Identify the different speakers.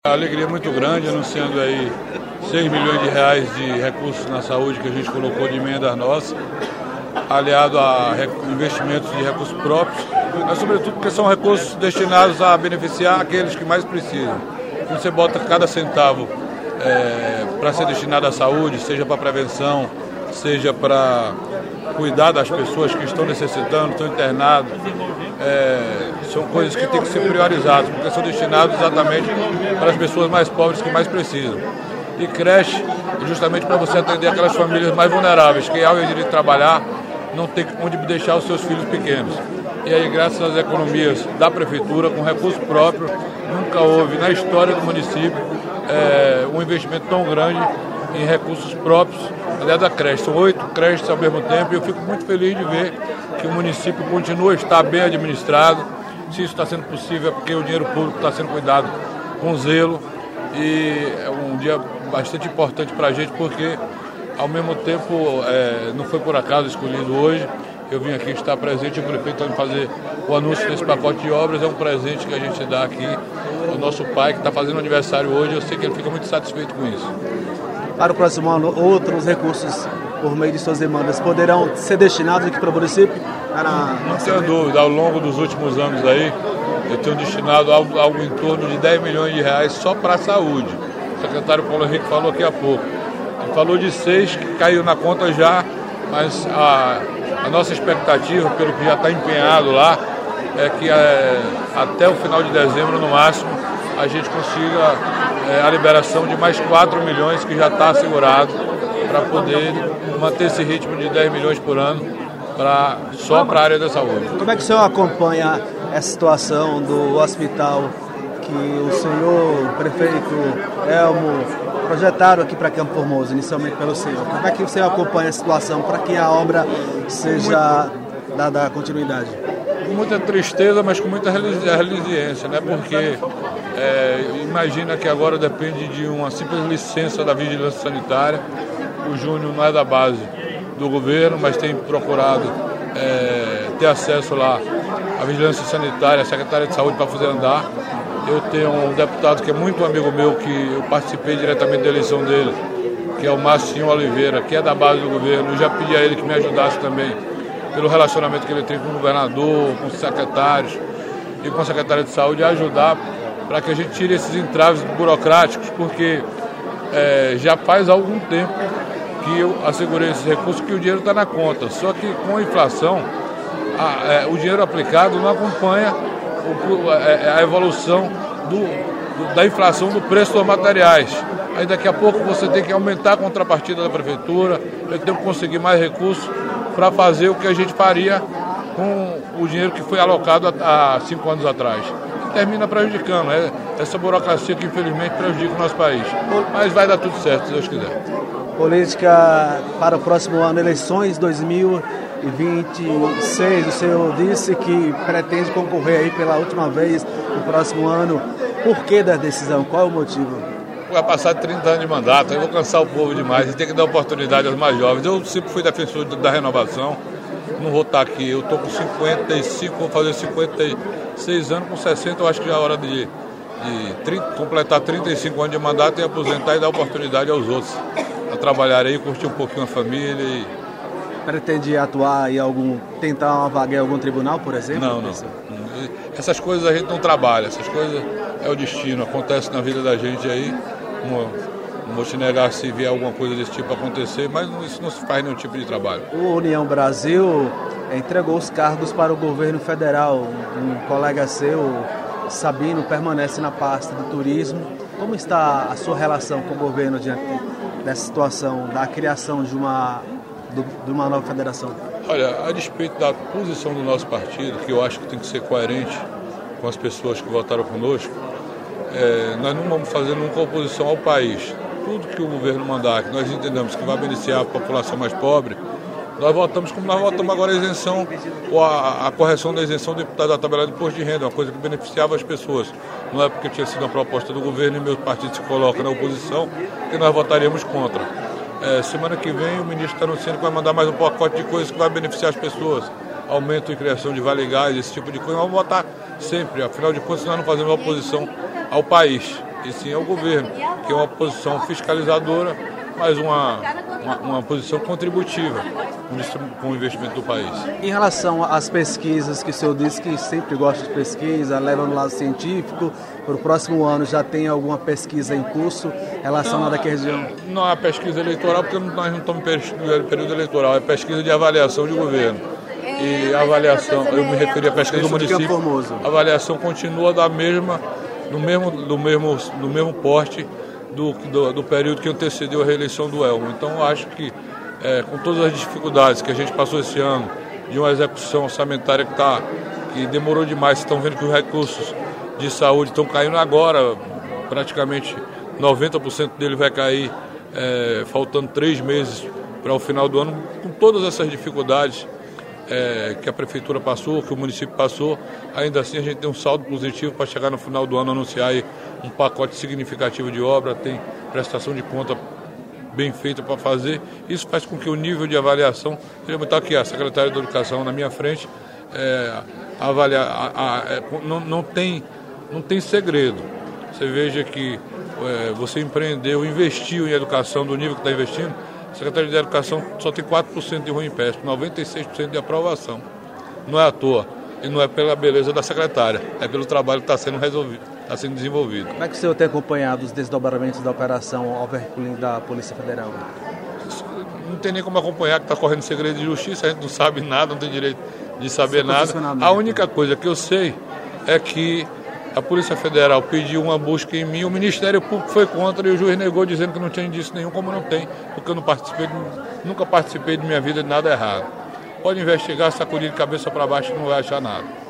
Speaker 1: A alegria é muito grande, anunciando aí 6 milhões de reais de recursos na saúde que a gente colocou de emendas nossas, aliado a investimentos de recursos próprios, mas sobretudo porque são recursos destinados a beneficiar aqueles que mais precisam. Quando você bota cada centavo para ser destinado à saúde, seja para prevenção, seja para cuidar das pessoas que estão necessitando, estão internados, são coisas que têm que ser priorizadas, porque são destinados exatamente para as pessoas mais pobres que mais precisam. E creche é justamente para você atender aquelas famílias mais vulneráveis, que ao ir trabalhar não tem onde deixar os seus filhos pequenos. E aí, graças às economias da prefeitura, com recurso próprio, nunca houve na história do município um investimento tão grande em recursos próprios, aliás, da creche. São 8 creches ao mesmo tempo e eu fico muito feliz de ver que o município continua a estar bem administrado. Se isso está sendo possível é porque o dinheiro público está sendo cuidado com zelo, e é um dia bastante importante para a gente porque, ao mesmo tempo, não foi por acaso escolhido hoje. Eu vim aqui estar presente, o prefeito vai fazer o anúncio desse pacote de obras, é um presente que a gente dá aqui ao nosso pai, que está fazendo aniversário hoje. Eu sei que ele fica muito satisfeito com isso.
Speaker 2: Para o próximo ano, outros recursos por meio de suas demandas poderão ser destinados aqui para o município?
Speaker 1: Não tenho dúvida, ao longo dos últimos anos aí, eu tenho destinado algo em torno de 10 milhões de reais só para a saúde. O secretário Paulo Henrique falou aqui há pouco. Ele falou de 6 que caiu na conta já, mas a nossa expectativa, pelo que já está empenhado lá, é que até o final de dezembro, no máximo, a gente consiga a liberação de mais 4 milhões que já está assegurado para poder manter esse ritmo de 10 milhões por ano só para a área da saúde.
Speaker 2: Como é que o senhor acompanha essa situação do hospital que o senhor prefeito Elmo projetaram aqui para Campo Formoso, inicialmente pelo senhor? Como é que o senhor acompanha a situação para que a obra seja dada continuidade?
Speaker 1: Com muita tristeza, mas com muita resiliência, né? Porque imagina que agora depende de uma simples licença da vigilância sanitária. O Júnior não é da base do governo, mas tem procurado ter acesso lá à vigilância sanitária, à secretária de saúde para fazer andar. Eu tenho um deputado que é muito amigo meu, que eu participei diretamente da eleição dele, que é o Marcinho Oliveira, que é da base do governo. Eu já pedi a ele que me ajudasse também, pelo relacionamento que ele tem com o governador, com os secretários e com a secretária de saúde, a ajudar para que a gente tire esses entraves burocráticos, porque já faz algum tempo que eu assegurei esses recursos, que o dinheiro está na conta. Só que com a inflação, o dinheiro aplicado não acompanha a evolução da inflação do preço dos materiais. Aí daqui a pouco você tem que aumentar a contrapartida da prefeitura, eu tenho que conseguir mais recursos para fazer o que a gente faria com o dinheiro que foi alocado há 5 anos atrás. Termina prejudicando, essa burocracia que infelizmente prejudica o nosso país. Mas vai dar tudo certo, se Deus quiser.
Speaker 2: Política para o próximo ano, eleições 2026, o senhor disse que pretende concorrer aí pela última vez no próximo ano. Por que da decisão? Qual é o motivo?
Speaker 1: Vai passar 30 anos de mandato, eu vou cansar o povo demais e tem que dar oportunidade aos mais jovens. Eu sempre fui defensor da renovação, não vou estar aqui, eu estou com 55, vou fazer 56 anos, com 60 eu acho que já é hora de completar 35 anos de mandato e aposentar e dar oportunidade aos outros a trabalhar aí, curtir um pouquinho a família.
Speaker 2: Pretende atuar em tentar uma vaga em algum tribunal, por exemplo?
Speaker 1: Não. Essas coisas a gente não trabalha, essas coisas é o destino, acontece na vida da gente aí. Não vou te negar se vier alguma coisa desse tipo acontecer, mas isso não se faz nenhum tipo de trabalho.
Speaker 2: O União Brasil entregou os cargos para o governo federal. Um colega seu, Sabino, permanece na pasta do turismo. Como está a sua relação com o governo diante dessa situação, da criação de uma nova federação?
Speaker 1: Olha, a despeito da posição do nosso partido, que eu acho que tem que ser coerente com as pessoas que votaram conosco, nós não vamos fazer nunca oposição ao país. Tudo que o governo mandar, que nós entendemos que vai beneficiar a população mais pobre, nós votamos como nós votamos agora a isenção, ou a correção da isenção do deputado da tabela de imposto de renda, uma coisa que beneficiava as pessoas. Não é porque tinha sido uma proposta do governo e meu partido se coloca na oposição que nós votaríamos contra. Semana que vem o ministro está anunciando que vai mandar mais um pacote de coisas que vai beneficiar as pessoas. Aumento e criação de vale gás, esse tipo de coisa. Nós vamos votar sempre. Afinal de contas, nós não fazemos oposição ao país. e sim ao governo, que é uma posição fiscalizadora, mas uma posição contributiva com o investimento do país.
Speaker 2: Em relação às pesquisas, que o senhor disse que sempre gosta de pesquisa, leva no lado científico, para o próximo ano já tem alguma pesquisa em curso relacionada àquela região?
Speaker 1: Não é pesquisa eleitoral, porque nós não estamos no período eleitoral, é pesquisa de avaliação de governo. E a avaliação, eu me referi à pesquisa do município, a avaliação continua no mesmo porte do período que antecedeu a reeleição do Elmo. Então, eu acho que, com todas as dificuldades que a gente passou esse ano, de uma execução orçamentária que demorou demais, vocês estão vendo que os recursos de saúde estão caindo agora, praticamente 90% dele vai cair, faltando 3 meses para o final do ano, com todas essas dificuldades que a prefeitura passou, que o município passou, ainda assim a gente tem um saldo positivo para chegar no final do ano anunciar aí um pacote significativo de obra, tem prestação de conta bem feita para fazer. Isso faz com que o nível de avaliação, eu estar aqui a secretária da Educação na minha frente, não tem segredo. Você veja que você empreendeu, investiu em educação do nível que está investindo, a Secretaria de Educação só tem 4% de ruim empréstimo, 96% de aprovação. Não é à toa, e não é pela beleza da secretária, é pelo trabalho que está sendo desenvolvido.
Speaker 2: Como é que o senhor tem acompanhado os desdobramentos da operação Overcooling da Polícia Federal?
Speaker 1: Não tem nem como acompanhar, que está correndo segredo de justiça, a gente não sabe nada, não tem direito de saber nada. A única coisa que eu sei é que a Polícia Federal pediu uma busca em mim, o Ministério Público foi contra e o juiz negou, dizendo que não tinha indício nenhum, como não tem, porque eu nunca participei de minha vida de nada errado. Pode investigar, sacudir de cabeça para baixo, não vai achar nada.